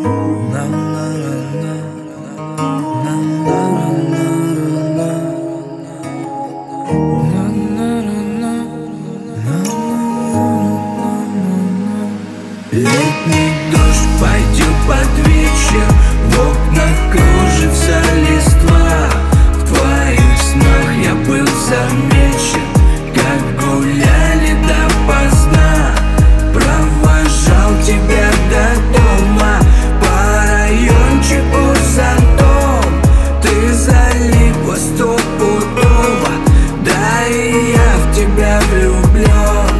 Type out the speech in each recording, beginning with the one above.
Летний дождь пойдет под вечер, в окнах кружится листва. В твоих снах я был замечен, как гуляли допоздна. Провожал тебя до дома по райончику Сантом. Ты залипла стопудово, да и я в тебя влюблен.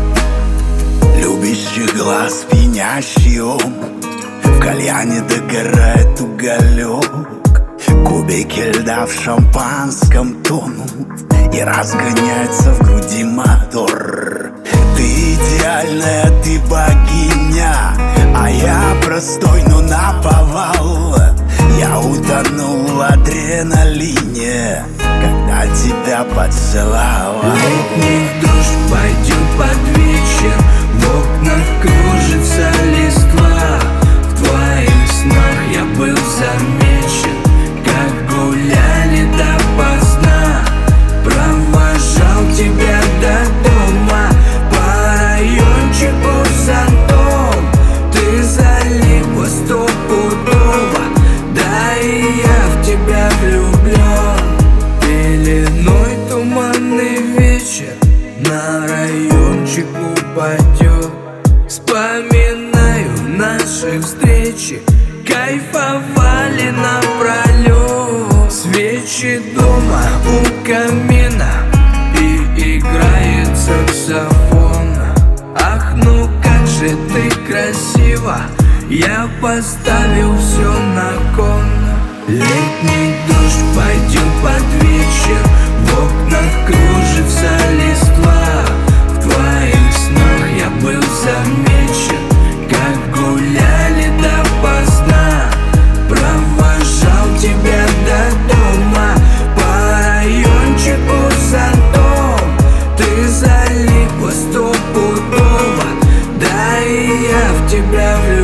Любящий глаз пьянящий ум, в кальяне догорает уголек. Кубики льда в шампанском тонут, и разгоняется в груди мотор. Ты идеальная, ты богиня, а я простой, но наповал. Я утонул в адреналине, когда тебя поцеловал. Летний дождь пойдет под вечер, в окнах кружится листва. В твоих снах я был замечен, как гуляли допоздна. Провожал тебя до дома по райончику Сантом. Ты залипла стопудово, да и я в тебя влюблен. Пеленой туманный вечер на райончик упадет. Вспоминаю наши встречи, кайфовали напролет. Свечи дома у камина, и играет саксофон. Ах, ну как же ты красива, я поставил все на кон. Летний дождь пойдет под вечер, в окнах кружится листва. В твоих снах я был замечен, как гуляли допоздна. Провожал тебя до дома по райончику Сантом. Ты залипла стопудово, да и я в тебя влюблен.